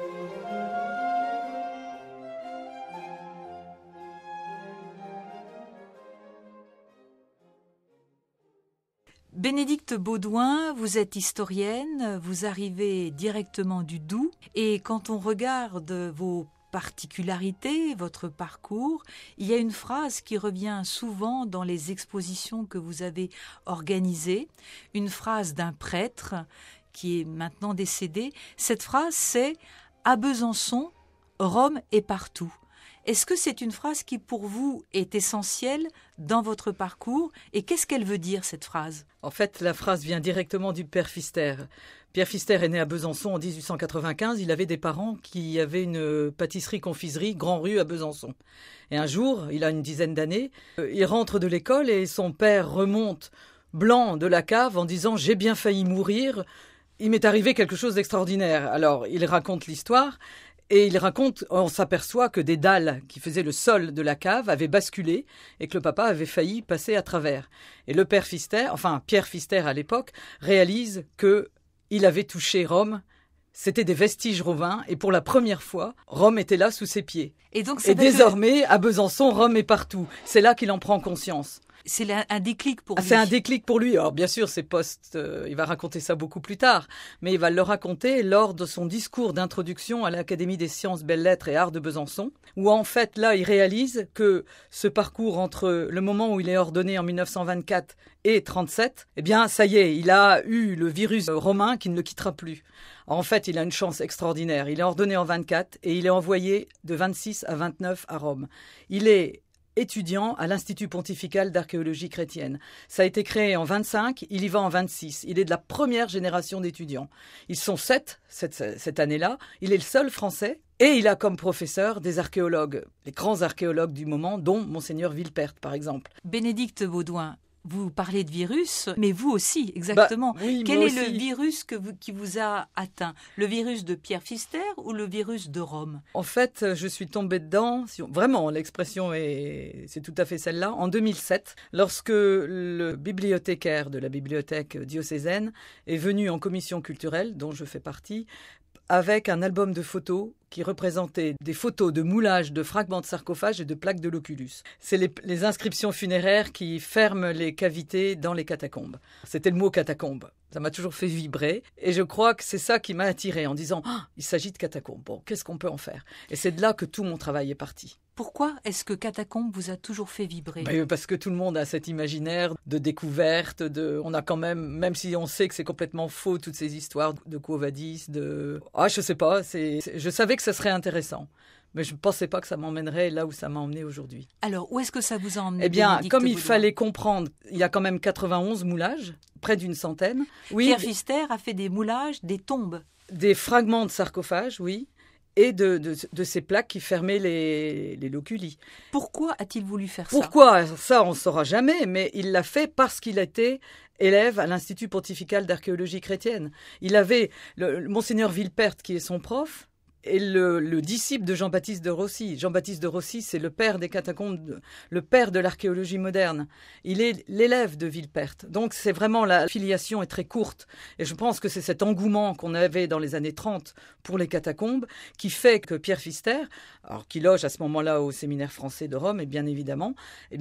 Bénédicte Baudouin, vous êtes historienne, vous arrivez directement du Doubs et quand on regarde vos particularités, votre parcours, il y a une phrase qui revient souvent dans les expositions que vous avez organisées, une phrase d'un prêtre qui est maintenant décédé. Cette phrase, c'est « À Besançon, Rome est partout ». Est-ce que c'est une phrase qui, pour vous, est essentielle dans votre parcours? Et qu'est-ce qu'elle veut dire, cette phrase? En fait, la phrase vient directement du père Pfister. Pierre Pfister est né à Besançon en 1895. Il avait des parents qui avaient une pâtisserie-confiserie Grand Rue à Besançon. Et un jour, il a une dizaine d'années, il rentre de l'école et son père remonte blanc de la cave en disant « J'ai bien failli mourir, il m'est arrivé quelque chose d'extraordinaire ». Alors, il raconte l'histoire. Et il raconte, on s'aperçoit que des dalles qui faisaient le sol de la cave avaient basculé et que le papa avait failli passer à travers. Et le père Pfister, enfin Pierre Pfister à l'époque, réalise qu'il avait touché Rome. C'était des vestiges romains et pour la première fois, Rome était là sous ses pieds. Et désormais, à Besançon, Rome est partout. C'est là qu'il en prend conscience. C'est un déclic pour lui. C'est un déclic pour lui. Alors bien sûr, c'est il va raconter ça beaucoup plus tard, mais il va le raconter lors de son discours d'introduction à l'Académie des sciences, belles-lettres et arts de Besançon, où en fait, là, il réalise que ce parcours entre le moment où il est ordonné en 1924 et 37, eh bien, ça y est, il a eu le virus romain qui ne le quittera plus. En fait, il a une chance extraordinaire. Il est ordonné en 24 et il est envoyé de 26 à 29 à Rome. Il est étudiant à l'Institut pontifical d'archéologie chrétienne. Ça a été créé en 25, il y va en 26. Il est de la première génération d'étudiants. Ils sont 7 cette année-là. Il est le seul Français et il a comme professeur des archéologues, les grands archéologues du moment, dont Monseigneur Villeperte, par exemple. Bénédicte Baudouin, vous parlez de virus, mais vous aussi, exactement. Oui, quel est aussi. le virus qui vous a atteint? Le virus de Pierre Pfister ou le virus de Rome? En fait, je suis tombée dedans, vraiment, l'expression c'est tout à fait celle-là, en 2007, lorsque le bibliothécaire de la bibliothèque diocésaine est venu en commission culturelle, dont je fais partie, avec un album de photos qui représentait des photos de moulage de fragments de sarcophages et de plaques de l'oculus. C'est les inscriptions funéraires qui ferment les cavités dans les catacombes. C'était le mot catacombe. Ça m'a toujours fait vibrer. Et je crois que c'est ça qui m'a attirée en disant « il s'agit de catacombes. Bon, qu'est-ce qu'on peut en faire ?» Et c'est de là que tout mon travail est parti. Pourquoi est-ce que catacombe vous a toujours fait vibrer? Parce que tout le monde a cet imaginaire de découverte, on a quand même si on sait que c'est complètement faux, toutes ces histoires de Quo Vadis, je sais pas, je savais que ça serait intéressant. Mais je ne pensais pas que ça m'emmènerait là où ça m'a emmené aujourd'hui. Alors, où est-ce que ça vous a emmené? Eh bien, comme il fallait comprendre, il y a quand même 91 moulages, près d'une centaine. Oui, Pierre Pfister a fait des moulages, des tombes. Des fragments de sarcophages, oui, et de ces plaques qui fermaient les loculi. Pourquoi a-t-il voulu faire ça? Pourquoi? Ça, on ne saura jamais, mais il l'a fait parce qu'il était élève à l'Institut pontifical d'archéologie chrétienne. Il avait Monseigneur Villeperte, qui est son prof, et le disciple de Jean-Baptiste de Rossi. Jean-Baptiste de Rossi, c'est le père des catacombes, le père de l'archéologie moderne. Il est l'élève de Villeperte. Donc c'est vraiment, la filiation est très courte. Et je pense que c'est cet engouement qu'on avait dans les années 30 pour les catacombes qui fait que Pierre Pfister, alors qui loge à ce moment-là au séminaire français de Rome, et bien évidemment,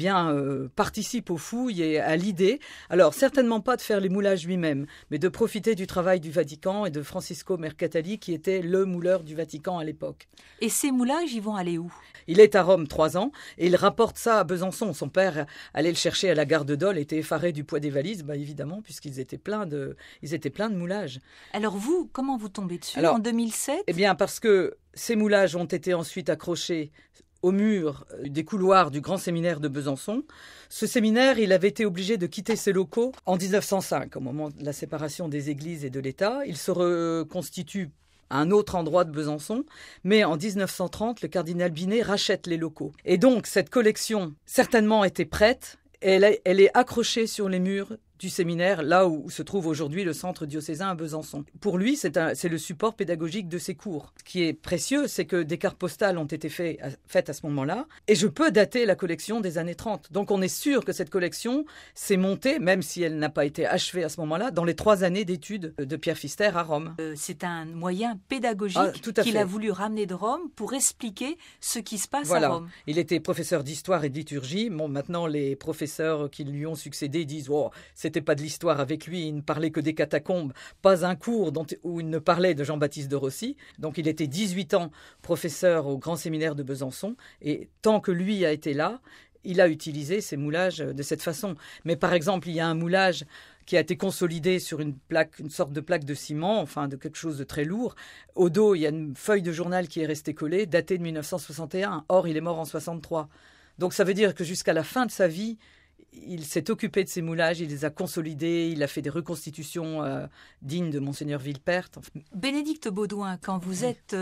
participe aux fouilles et à l'idée, alors certainement pas de faire les moulages lui-même, mais de profiter du travail du Vatican et de Francisco Mercatali, qui était le mouleur du Vatican à l'époque. Et ces moulages, ils vont aller où? Il est à Rome 3 ans et il rapporte ça à Besançon. Son père allait le chercher à la gare de Dole, était effaré du poids des valises, évidemment, puisqu'ils étaient pleins de moulages. Alors vous, comment vous tombez dessus en 2007? Eh bien, parce que ces moulages ont été ensuite accrochés au mur des couloirs du grand séminaire de Besançon. Ce séminaire, il avait été obligé de quitter ses locaux en 1905, au moment de la séparation des églises et de l'État. Il se reconstitue à un autre endroit de Besançon, mais en 1930, le cardinal Binet rachète les locaux. Et donc, cette collection, certainement, était prête, et elle est accrochée sur les murs du séminaire, là où se trouve aujourd'hui le centre diocésain à Besançon. Pour lui, c'est le support pédagogique de ses cours. Ce qui est précieux, c'est que des cartes postales ont été faites à ce moment-là, et je peux dater la collection des années 30. Donc on est sûr que cette collection s'est montée, même si elle n'a pas été achevée à ce moment-là, dans les 3 années d'études de Pierre Pfister à Rome. C'est un moyen pédagogique qu'il a voulu ramener de Rome pour expliquer ce qui se passe à Rome. Il était professeur d'histoire et de liturgie. Bon, maintenant, les professeurs qui lui ont succédé disent « Oh, c'était pas de l'histoire avec lui, il ne parlait que des catacombes, pas un cours où il ne parlait de Jean-Baptiste de Rossi. » Donc il était 18 ans professeur au Grand Séminaire de Besançon, et tant que lui a été là, il a utilisé ces moulages de cette façon. Mais par exemple, il y a un moulage qui a été consolidé sur une sorte de plaque de ciment, enfin de quelque chose de très lourd. Au dos, il y a une feuille de journal qui est restée collée, datée de 1961. Or, il est mort en 63. Donc ça veut dire que jusqu'à la fin de sa vie, il s'est occupé de ces moulages, il les a consolidés, il a fait des reconstitutions dignes de Monseigneur Villepert. Bénédicte Baudouin, quand vous êtes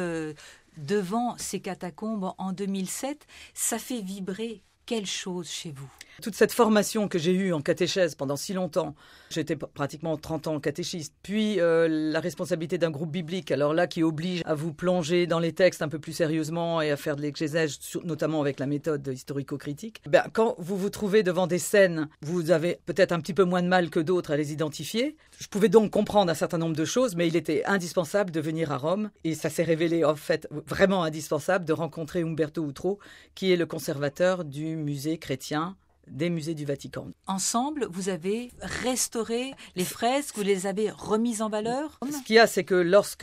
devant ces catacombes en 2007, ça fait vibrer quelle chose chez vous? Toute cette formation que j'ai eue en catéchèse pendant si longtemps, j'étais pratiquement 30 ans catéchiste, puis la responsabilité d'un groupe biblique, alors là qui oblige à vous plonger dans les textes un peu plus sérieusement et à faire de l'exégèse, notamment avec la méthode historico-critique. Quand vous vous trouvez devant des scènes, vous avez peut-être un petit peu moins de mal que d'autres à les identifier. Je pouvais donc comprendre un certain nombre de choses, mais il était indispensable de venir à Rome, et ça s'est révélé en fait vraiment indispensable de rencontrer Umberto Outreau, qui est le conservateur du musée chrétien des musées du Vatican. Ensemble, vous avez restauré les fresques, vous les avez remises en valeur? Ce qu'il y a, c'est que lorsque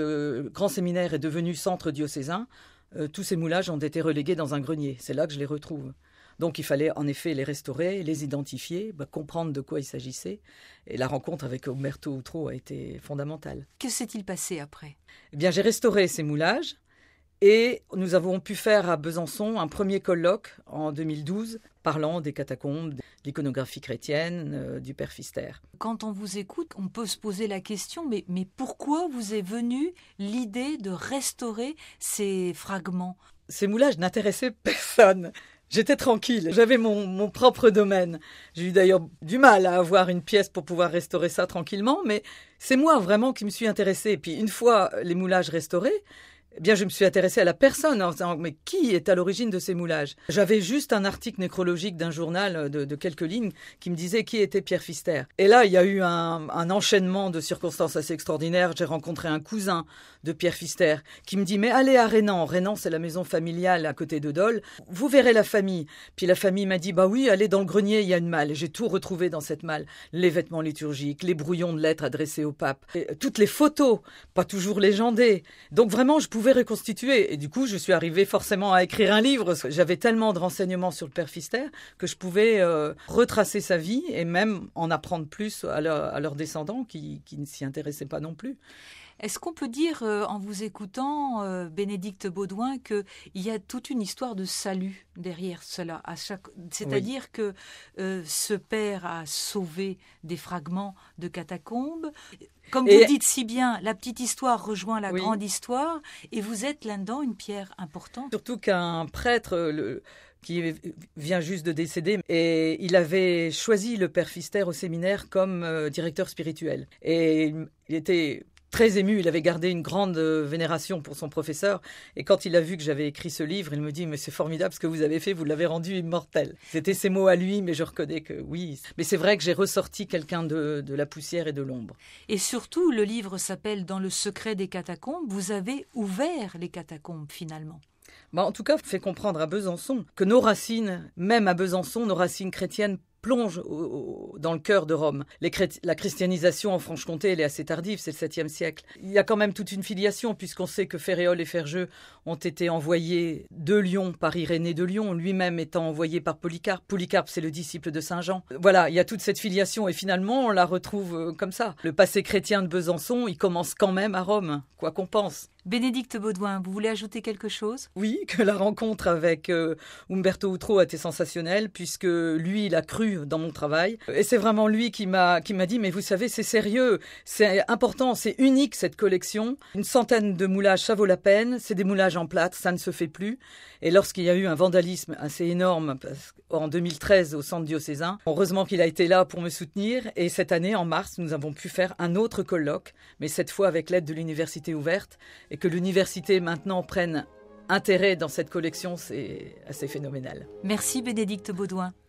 le Grand Séminaire est devenu centre diocésain, tous ces moulages ont été relégués dans un grenier. C'est là que je les retrouve. Donc il fallait en effet les restaurer, les identifier, comprendre de quoi il s'agissait. Et la rencontre avec Umberto Outreau a été fondamentale. Que s'est-il passé après? Eh bien, j'ai restauré ces moulages. Et nous avons pu faire à Besançon un premier colloque en 2012 parlant des catacombes, de l'iconographie chrétienne, du Père Pfister. Quand on vous écoute, on peut se poser la question, mais pourquoi vous est venue l'idée de restaurer ces fragments? Ces moulages n'intéressaient personne. J'étais tranquille, j'avais mon propre domaine. J'ai eu d'ailleurs du mal à avoir une pièce pour pouvoir restaurer ça tranquillement, mais c'est moi vraiment qui me suis intéressée. Et puis une fois les moulages restaurés, eh bien, je me suis intéressée à la personne en disant, mais qui est à l'origine de ces moulages? J'avais juste un article nécrologique d'un journal de quelques lignes qui me disait qui était Pierre Pfister. Et là, il y a eu un enchaînement de circonstances assez extraordinaires. J'ai rencontré un cousin de Pierre Pfister qui me dit, mais allez à Rénan. Rénan, c'est la maison familiale à côté de Dole. Vous verrez la famille. Puis la famille m'a dit, bah oui, allez dans le grenier, il y a une malle. Et j'ai tout retrouvé dans cette malle. Les vêtements liturgiques, les brouillons de lettres adressés au pape, et toutes les photos, pas toujours légendées. Donc vraiment, je pouvais reconstituer. Et du coup, je suis arrivée forcément à écrire un livre. J'avais tellement de renseignements sur le Père Pfister que je pouvais retracer sa vie et même en apprendre plus à leurs descendants qui ne s'y intéressaient pas non plus. Est-ce qu'on peut dire, en vous écoutant, Bénédicte Baudouin, qu'il y a toute une histoire de salut derrière cela? C'est-à-dire que ce père a sauvé des fragments de catacombes. Comme vous dites si bien, la petite histoire rejoint la grande histoire, et vous êtes là-dedans une pierre importante. Surtout qu'un prêtre qui vient juste de décéder, et il avait choisi le Père Pfister au séminaire comme directeur spirituel. Et il était très ému, il avait gardé une grande vénération pour son professeur. Et quand il a vu que j'avais écrit ce livre, il me dit « Mais c'est formidable ce que vous avez fait, vous l'avez rendu immortel. » C'était ses mots à lui, mais je reconnais que oui. Mais c'est vrai que j'ai ressorti quelqu'un de la poussière et de l'ombre. Et surtout, le livre s'appelle « Dans le secret des catacombes ». Vous avez ouvert les catacombes finalement. En tout cas, fait comprendre à Besançon que nos racines, même à Besançon, nos racines chrétiennes, plonge dans le cœur de Rome. La christianisation en Franche-Comté, elle est assez tardive, c'est le 7e siècle. Il y a quand même toute une filiation, puisqu'on sait que Ferréol et Ferjeux ont été envoyés de Lyon par Irénée de Lyon, lui-même étant envoyé par Polycarpe. Polycarpe, c'est le disciple de Saint Jean. Voilà, il y a toute cette filiation, et finalement, on la retrouve comme ça. Le passé chrétien de Besançon, il commence quand même à Rome, quoi qu'on pense. Bénédicte Baudouin, vous voulez ajouter quelque chose? Oui, que la rencontre avec Umberto Outreau a été sensationnelle, puisque lui, il a cru dans mon travail. Et c'est vraiment lui qui m'a dit, mais vous savez, c'est sérieux, c'est important, c'est unique cette collection. Une centaine de moulages, ça vaut la peine. C'est des moulages en plâtre, ça ne se fait plus. Et lorsqu'il y a eu un vandalisme assez énorme, en 2013 au centre diocésain, heureusement qu'il a été là pour me soutenir. Et cette année, en mars, nous avons pu faire un autre colloque, mais cette fois avec l'aide de l'Université ouverte. Et que l'université maintenant prenne intérêt dans cette collection, c'est assez phénoménal. Merci Bénédicte Baudouin.